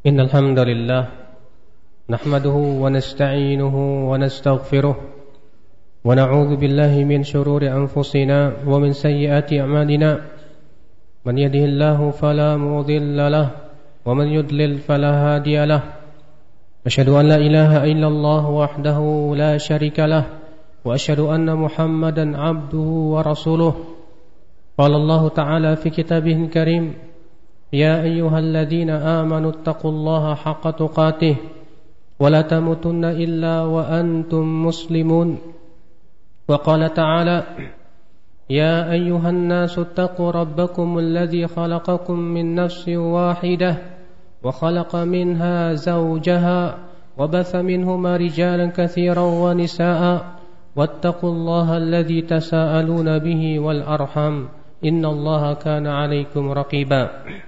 إن الحمد لله نحمده ونستعينه ونستغفره ونعوذ بالله من شرور أنفسنا ومن سيئات أعمالنا من يهده الله فلا مضل له ومن يضلل فلا هادي له أشهد أن لا إله إلا الله وحده لا شريك له وأشهد أن محمدا عبده ورسوله قال الله تعالى في كتابه الكريم يا أيها الذين آمنوا اتقوا الله حق تقاته ولا تموتن إلا وأنتم مسلمون وقال تعالى يا أيها الناس اتقوا ربكم الذي خلقكم من نفس واحدة وخلق منها زوجها وبث منهما رجالا كثيرا ونساء واتقوا الله الذي تساءلون به والأرحم إن الله كان عليكم رقيبا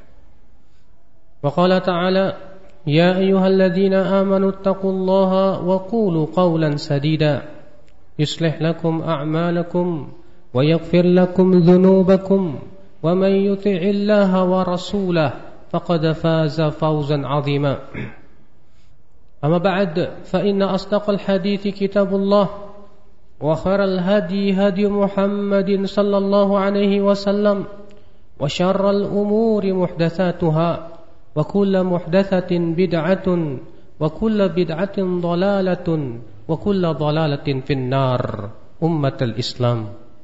وقال تعالى يا أيها الذين آمنوا اتقوا الله وقولوا قولا سديدا يصلح لكم أعمالكم ويغفر لكم ذنوبكم ومن يطع الله ورسوله فقد فاز فوزا عظيما أما بعد فإن أصدق الحديث كتاب الله وخير الهدي هدي محمد صلى الله عليه وسلم وشر الأمور محدثاتها وكل محدثة بدعة وكل بدعة ضلالة وكل ضلالة في النار أمة الإسلام.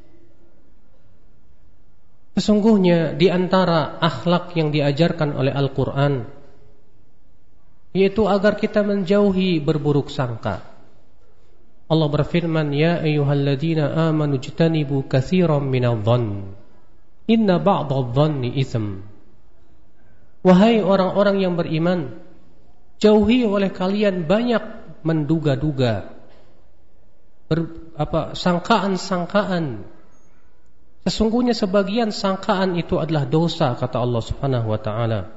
Sesungguhnya di antara akhlak yang diajarkan oleh Al-Quran yaitu agar kita menjauhi berburuk sangka. Allah berfirman, Ya ayyuhalladzina amanu jtanibu katsiran minadh-dhann inna ba'dadh-dhanni itsm. Wahai orang-orang yang beriman, jauhi oleh kalian banyak menduga-duga, sangkaan-sangkaan. Sesungguhnya sebagian sangkaan itu adalah dosa, kata Allah Subhanahu wa taala.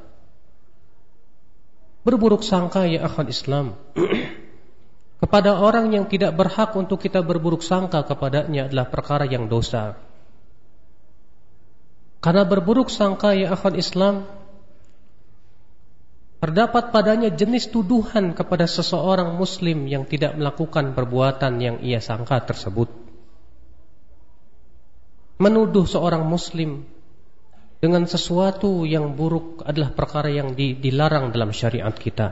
Berburuk sangka ya akhwat Islam kepada orang yang tidak berhak untuk kita berburuk sangka kepadanya adalah perkara yang dosa. Karena berburuk sangka ya akhwat Islam, terdapat padanya jenis tuduhan kepada seseorang muslim yang tidak melakukan perbuatan yang ia sangka tersebut. Menuduh seorang muslim dengan sesuatu yang buruk adalah perkara yang dilarang dalam syariat kita.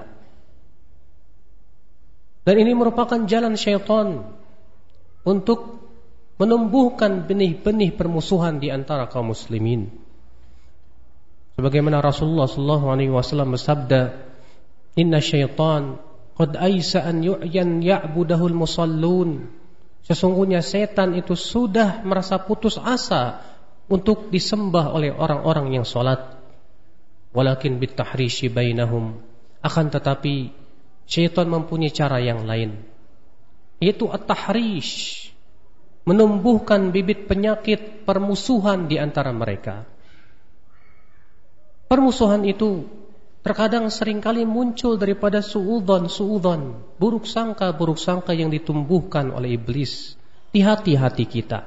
Dan ini merupakan jalan syaitan untuk menumbuhkan benih-benih permusuhan di antara kaum muslimin. Sebagaimana Rasulullah SAW bersabda, Inna syaitan qad aisa an ya'budahul musallun. Sesungguhnya setan itu sudah merasa putus asa untuk disembah oleh orang-orang yang salat. Walakin bitahrishi bainahum. Akan tetapi syaitan mempunyai cara yang lain, yaitu at-tahrish, menumbuhkan bibit penyakit permusuhan di antara mereka. Permusuhan itu terkadang seringkali muncul daripada suudzon, buruk sangka yang ditumbuhkan oleh iblis di hati-hati kita.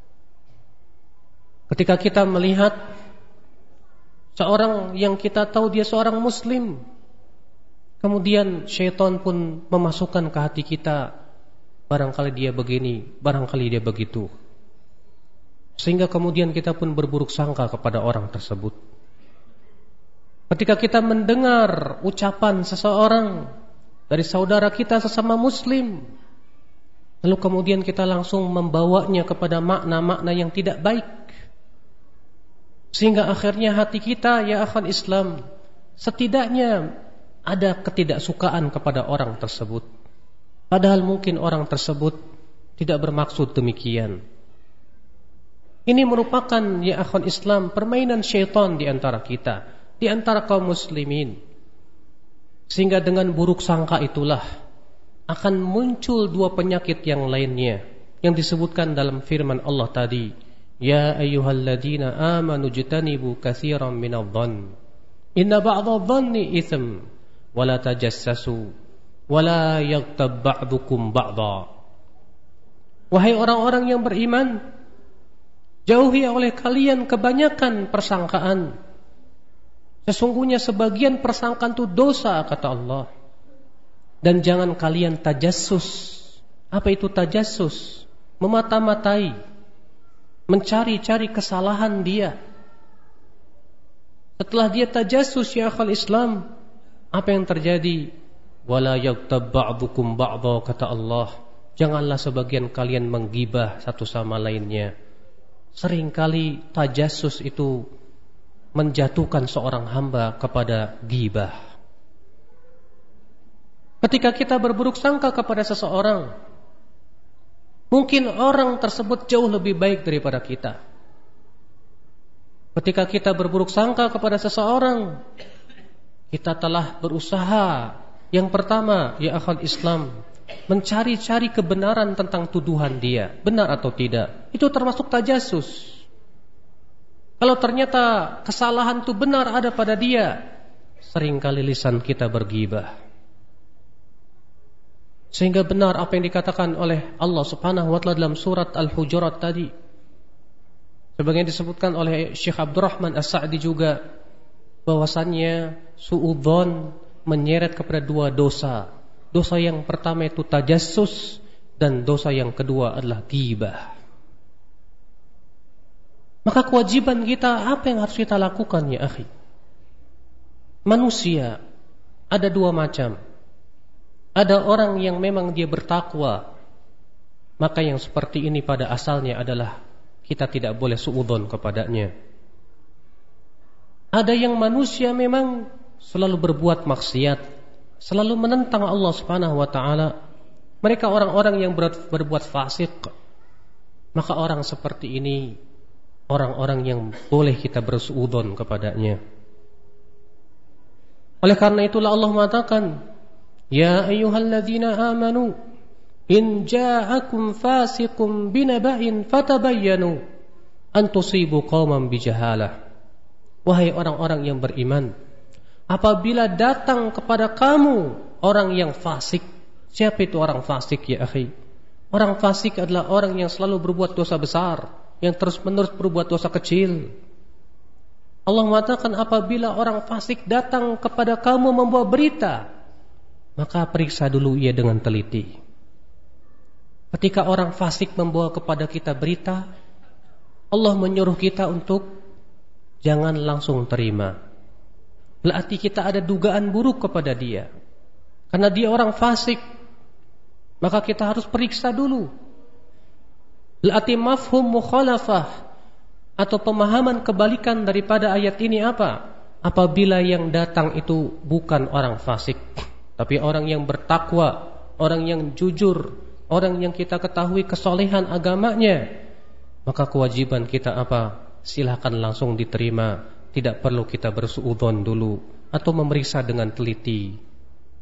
Ketika kita melihat seorang yang kita tahu dia seorang muslim, kemudian syaitan pun memasukkan ke hati kita, barangkali dia begini, barangkali dia begitu, sehingga kemudian kita pun berburuk sangka kepada orang tersebut. Ketika kita mendengar ucapan seseorang dari saudara kita sesama muslim, lalu kemudian kita langsung membawanya kepada makna-makna yang tidak baik, sehingga akhirnya hati kita ya akhwan Islam setidaknya ada ketidaksukaan kepada orang tersebut, padahal mungkin orang tersebut tidak bermaksud demikian. Ini merupakan ya akhwan Islam permainan syaitan di antara kita, di antara kaum muslimin, sehingga dengan buruk sangka itulah akan muncul dua penyakit yang lainnya yang disebutkan dalam firman Allah tadi, Ya ayyuhalladzina amanu jtanibu katsiran minadh-dhann inna ba'dadh-dhanni itsm wa la tajassasu wa la yaghtab ba'dukum ba'dha. Wahai orang-orang yang beriman, jauhi oleh kalian kebanyakan persangkaan. Sesungguhnya sebagian persangkaan itu dosa, kata Allah. Dan jangan kalian tajassus. Apa itu tajassus? Memata-matai, mencari-cari kesalahan dia. Setelah dia tajassus, ya akhal Islam, apa yang terjadi? Wala yaghtab ba'dukum ba'dha, kata Allah. Janganlah sebagian kalian menggibah satu sama lainnya. Seringkali tajassus itu menjatuhkan seorang hamba kepada ghibah. Ketika kita berburuk sangka kepada seseorang, mungkin orang tersebut jauh lebih baik daripada kita. Ketika kita berburuk sangka kepada seseorang, kita telah berusaha, yang pertama, ya akhal Islam, mencari-cari kebenaran tentang tuduhan dia, benar atau tidak. Itu termasuk tajassus. Kalau ternyata kesalahan itu benar ada pada dia, seringkali lisan kita berghibah. Sehingga benar apa yang dikatakan oleh Allah Subhanahu wa taala dalam surat Al-Hujurat tadi. Sebagian disebutkan oleh Syekh Abdurrahman As-Sa'di juga, bahwasannya suudzon menyeret kepada dua dosa. Dosa yang pertama itu tajassus, dan dosa yang kedua adalah ghibah. Maka kewajiban kita, apa yang harus kita lakukan, ya akhi? Manusia ada dua macam. Ada orang yang memang dia bertakwa, maka yang seperti ini pada asalnya adalah kita tidak boleh suudzon kepadanya. Ada yang manusia memang selalu berbuat maksiat, selalu menentang Allah Subhanahu wa taala. Mereka orang-orang yang berbuat fasik. Maka orang seperti ini orang-orang yang boleh kita bersuudzon kepadanya. Oleh karena itulah Allah mengatakan, ya ayyuhalladzina amanu in ja'akum fasiqun binaba'in fatabayyanu an tusibu qauman bijahalah. Wahai orang-orang yang beriman, apabila datang kepada kamu orang yang fasik. Siapa itu orang fasik, ya akhi? Orang fasik adalah orang yang selalu berbuat dosa besar, yang terus-menerus berbuat dosa kecil. Allah mengatakan, apabila orang fasik datang kepada kamu membawa berita, maka periksa dulu ia dengan teliti. Ketika orang fasik membawa kepada kita berita, Allah menyuruh kita untuk jangan langsung terima. Berarti kita ada dugaan buruk kepada dia. Karena dia orang fasik, maka kita harus periksa dulu. Berarti mafhum mukhalafah atau pemahaman kebalikan daripada ayat ini apa? Apabila yang datang itu bukan orang fasik, tapi orang yang bertakwa, orang yang jujur, orang yang kita ketahui kesolehan agamanya, maka kewajiban kita apa? Silakan langsung diterima, tidak perlu kita bersuudzon dulu atau memeriksa dengan teliti.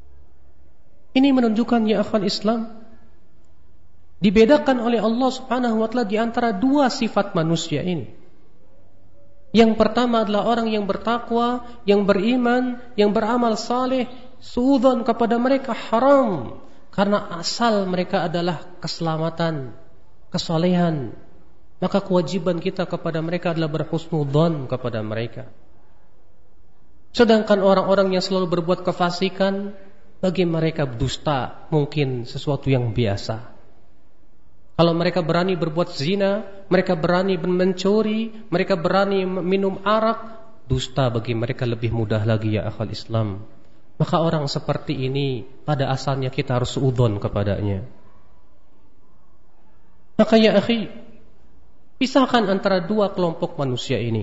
Ini menunjukkan, ya akhwal Islam, dibedakan oleh Allah Subhanahu wa taala di antara dua sifat manusia ini. Yang pertama adalah orang yang bertakwa, yang beriman, yang beramal saleh, suudzon kepada mereka haram, karena asal mereka adalah keselamatan, kesolehan. Maka kewajiban kita kepada mereka adalah berhusnudzon kepada mereka. Sedangkan orang-orang yang selalu berbuat kefasikan, bagi mereka dusta mungkin sesuatu yang biasa. Kalau mereka berani berbuat zina, mereka berani mencuri, mereka berani minum arak, dusta bagi mereka lebih mudah lagi, ya akhwal Islam. Maka orang seperti ini pada asalnya kita harus suudzon kepadanya. Maka ya akhi, pisahkan antara dua kelompok manusia ini.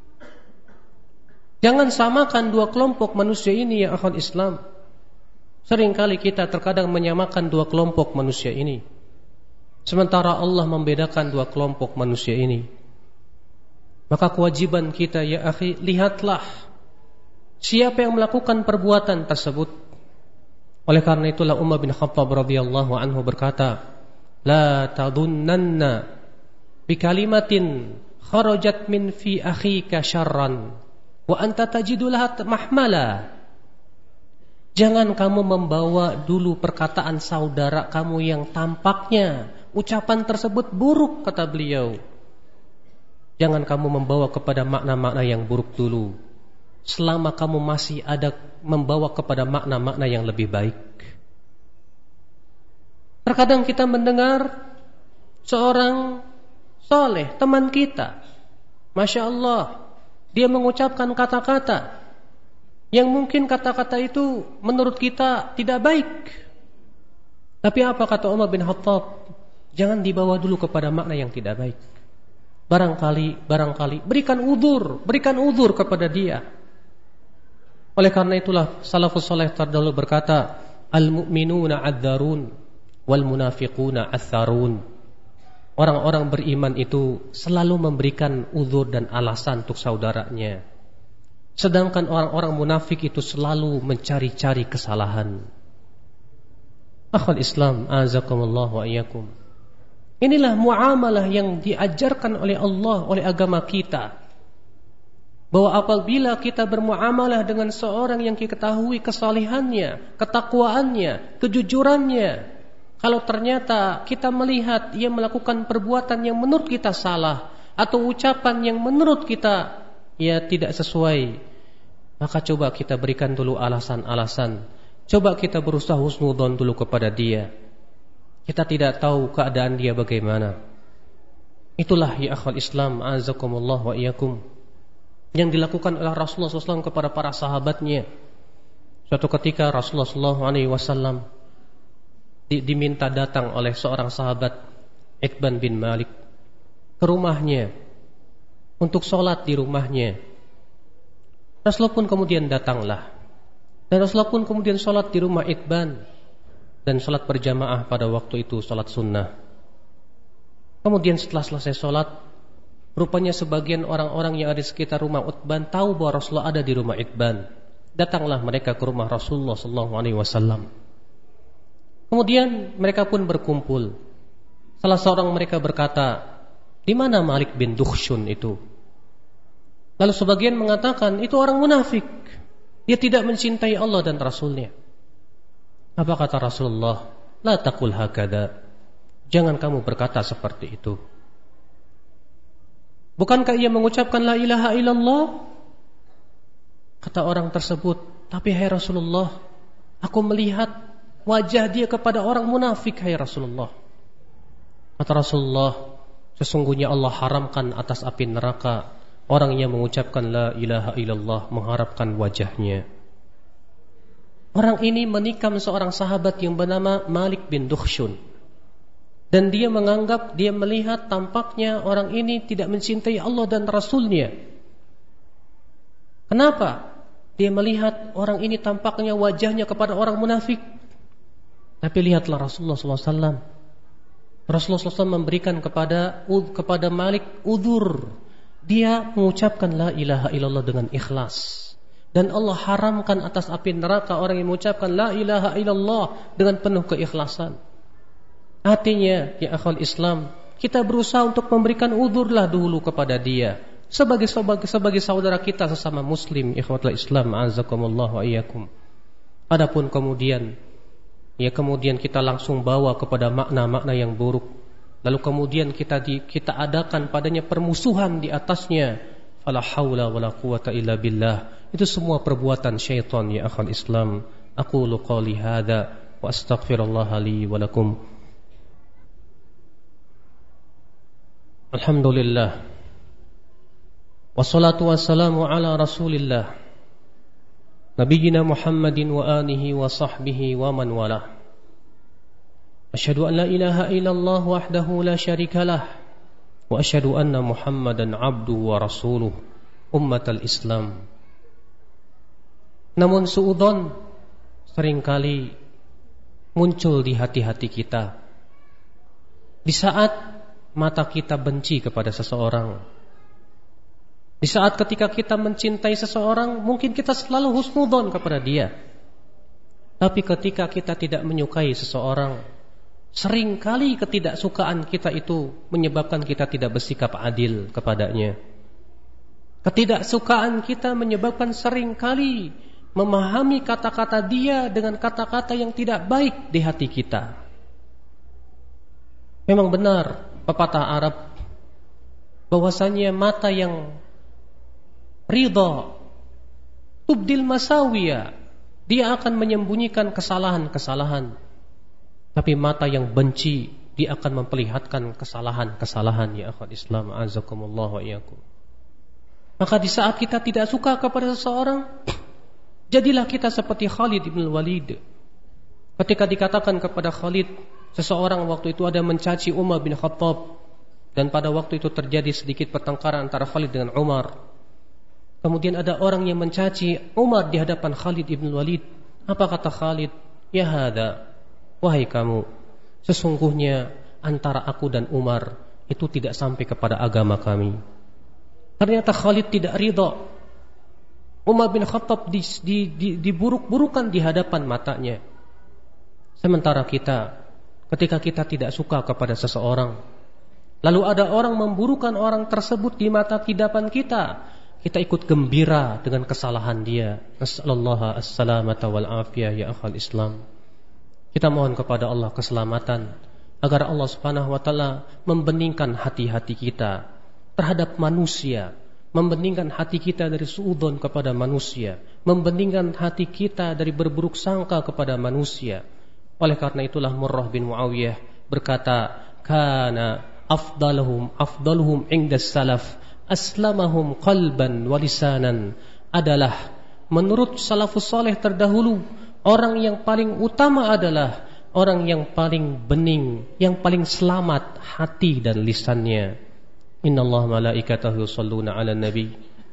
Jangan samakan dua kelompok manusia ini, ya akhwal Islam. Seringkali kita terkadang menyamakan dua kelompok manusia ini, sementara Allah membedakan dua kelompok manusia ini. Maka kewajiban kita, ya akhi, lihatlah siapa yang melakukan perbuatan tersebut. Oleh karena itulah Umar bin Khattab radhiyallahu anhu berkata, la tadunnanna bi kalimatin kharajat min fi akhika syarran wa anta tajidu laha mahmala. Jangan kamu membawa dulu perkataan saudara kamu yang tampaknya ucapan tersebut buruk, kata beliau. Jangan kamu membawa kepada makna-makna yang buruk dulu. selama kamu masih ada membawa kepada makna-makna yang lebih baik. Terkadang kita mendengar seorang soleh, teman kita, Masya Allah, dia mengucapkan kata-kata yang mungkin kata-kata itu menurut kita tidak baik. Tapi apa kata Umar bin Khattab? Jangan dibawa dulu kepada makna yang tidak baik. Barangkali berikan udzur kepada dia. Oleh karena itulah salafus saleh terdahulu berkata, al-mu'minuna adzarun wal munafiquna atsarun. Orang-orang beriman itu selalu memberikan udzur dan alasan untuk saudaranya. Sedangkan orang-orang munafik itu selalu mencari-cari kesalahan. Akhwal Islam, azakumullah wa iyyakum. Inilah muamalah yang diajarkan oleh Allah, oleh agama kita. Bahwa apabila kita bermuamalah dengan seorang yang kita ketahui kesalehannya, ketakwaannya, kejujurannya, kalau ternyata kita melihat ia melakukan perbuatan yang menurut kita salah, atau ucapan yang menurut kita ya tidak sesuai, maka coba kita berikan dulu alasan-alasan. Coba kita berusaha husnudzon dulu kepada dia. Kita tidak tahu keadaan dia bagaimana. Itulah ya akhwal Islam, azakumullah wa iyyakum, yang dilakukan oleh Rasulullah SAW kepada para sahabatnya. Suatu ketika Rasulullah SAW diminta datang oleh seorang sahabat, Iqban bin Malik, ke rumahnya untuk sholat di rumahnya. Rasulullah pun kemudian datanglah, dan Rasulullah pun kemudian sholat di rumah Iqban, dan sholat berjamaah pada waktu itu sholat sunnah. Kemudian setelah selesai sholat, rupanya sebagian orang-orang yang ada di sekitar rumah Iqban tahu bahwa Rasulullah ada di rumah Iqban. Datanglah mereka ke rumah Rasulullah SAW. Kemudian mereka pun berkumpul. Salah seorang mereka berkata, di mana Malik bin Dukhshun itu? Lalu sebagian mengatakan, itu orang munafik. Dia tidak mencintai Allah dan Rasulnya. Apa kata Rasulullah? La taqul hakada. Jangan kamu berkata seperti itu. Bukankah ia mengucapkan la ilaha illallah? Kata orang tersebut, tapi hai Rasulullah, aku melihat wajah dia kepada orang munafik, hai Rasulullah. Kata Rasulullah, sesungguhnya Allah haramkan atas api neraka orang yang mengucapkan la ilaha illallah mengharapkan wajahnya. Orang ini menikam seorang sahabat yang bernama Malik bin Dukhshun. Dan dia menganggap, dia melihat tampaknya orang ini tidak mencintai Allah dan Rasulnya. Kenapa? Dia melihat orang ini tampaknya wajahnya kepada orang munafik. Tapi lihatlah Rasulullah SAW. Rasulullah SAW memberikan kepada Malik udzur. Dia mengucapkan la ilaha illallah dengan ikhlas. Dan Allah haramkan atas api neraka orang yang mengucapkan la ilaha illallah dengan penuh keikhlasan. Artinya, ya akhwal Islam, kita berusaha untuk memberikan udzurlah dulu kepada dia sebagai saudara kita sesama muslim, ikhwatul Islam, azakumullah wa iyyakum. Adapun kemudian kita langsung bawa kepada makna-makna yang buruk, lalu kemudian kita adakan padanya permusuhan di atasnya, fala haula wala quwata illa billah. Itu semua perbuatan syaitan, ya akhwal Islam. Aqulu qouli hadza wa astaghfirullah li wa lakum. Alhamdulillah, wassalatu wassalamu ala rasulillah, nabiyyina Muhammadin wa alihi wa sahbihi wa man walah. Asyhadu an la ilaha illallah wahdahu la syarikalah, wa asyhadu anna Muhammadan abduhu wa rasuluh, ummatal Islam. Namun suudzon seringkali muncul di hati-hati kita di saat mata kita benci kepada seseorang. Di saat ketika kita mencintai seseorang, mungkin kita selalu husnudzon kepada dia. Tapi ketika kita tidak menyukai seseorang, seringkali ketidaksukaan kita itu menyebabkan kita tidak bersikap adil kepadanya. Ketidaksukaan kita menyebabkan seringkali memahami kata-kata dia dengan kata-kata yang tidak baik di hati kita. Memang benar pepatah Arab bahwasanya mata yang ridha tubdil masawiya, dia akan menyembunyikan kesalahan-kesalahan. Tapi mata yang benci, dia akan memperlihatkan kesalahan-kesalahan. Ya akhwat Islam, azakumullah wa iyyakum. Maka di saat kita tidak suka kepada seseorang, jadilah kita seperti Khalid bin Walid. Ketika dikatakan kepada Khalid, seseorang waktu itu ada mencaci Umar bin Khattab, dan pada waktu itu terjadi sedikit pertengkaran antara Khalid dengan Umar. Kemudian ada orang yang mencaci Umar di hadapan Khalid bin Walid. Apa kata Khalid? Ya hada, wahai kamu, sesungguhnya antara aku dan Umar itu tidak sampai kepada agama kami. Ternyata Khalid tidak ridha. Umar bin Khattab diburuk-burukan di hadapan matanya. Sementara kita, ketika kita tidak suka kepada seseorang, lalu ada orang memburukan orang tersebut di mata hidapan kita, kita ikut gembira dengan kesalahan dia. Nas'alullah as-salamata wal afiyah ya akhal Islam. Kita mohon kepada Allah keselamatan, agar Allah Subhanahu wa taala membeningkan hati-hati kita terhadap manusia, membeningkan hati kita dari suudzon kepada manusia, membeningkan hati kita dari berburuk sangka kepada manusia. Oleh karena itulah Murrah bin Muawiyah berkata, kana afdaluhum inda salaf aslamahum qalban wa lisanan. Adalah menurut salafus saleh terdahulu, orang yang paling utama adalah orang yang paling bening, yang paling selamat hati dan lisannya. Innallaha malaikatahu yusholluna 'alan nabi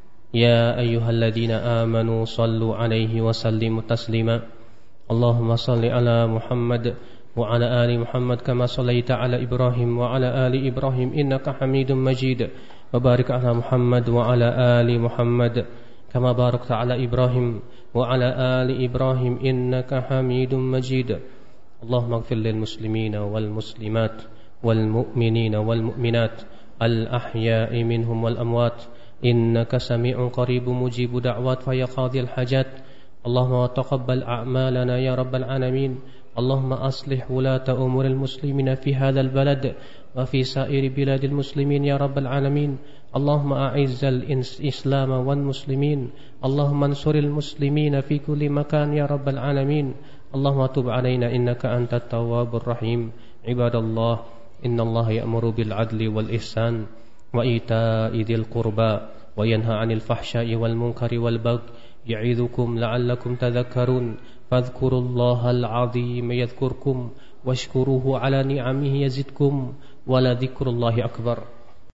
ya ayyuhalladzina amanu shallu 'alaihi wa sallimu taslima. Allahumma shalli 'ala Muhammad wa 'ala ali Muhammad kama shallaita 'ala Ibrahim wa 'ala ali Ibrahim innaka Hamidum Majid. Wa barik 'ala Muhammad wa 'ala ali Muhammad kama barakta 'ala Ibrahim wa 'ala ali Ibrahim innaka Hamidum Majid. Allahumma ighfir lil muslimina wal muslimat wal mu'minina wal mu'minat al ahya'i minhum wal amwat innaka sami'un qaribun mujibud da'wat fa ya qadhil hajat. Allahumma taqabbal a'malana ya rabbal alamin. Allahumma aslih wulata umuril muslimina fi hadzal balad wa fi sa'iri biladil muslimin ya rabbal alamin. Allahumma a'izzal islam wal muslimin. Allahumma ansuril muslimina fi kulli makan ya rabbal alamin. Allahumma tub 'alaina innaka antat tawwabur rahim. Ibadallah, innallaha ya'muru bil 'adli wal ihsan wa ita'i dzil qurba wa yanha 'anil fahsya'i wal munkari wal baghi يعظكم لعلكم تذكرون فاذكروا الله العظيم يذكركم واشكروه على نعمه يزدكم ولذكر الله أكبر.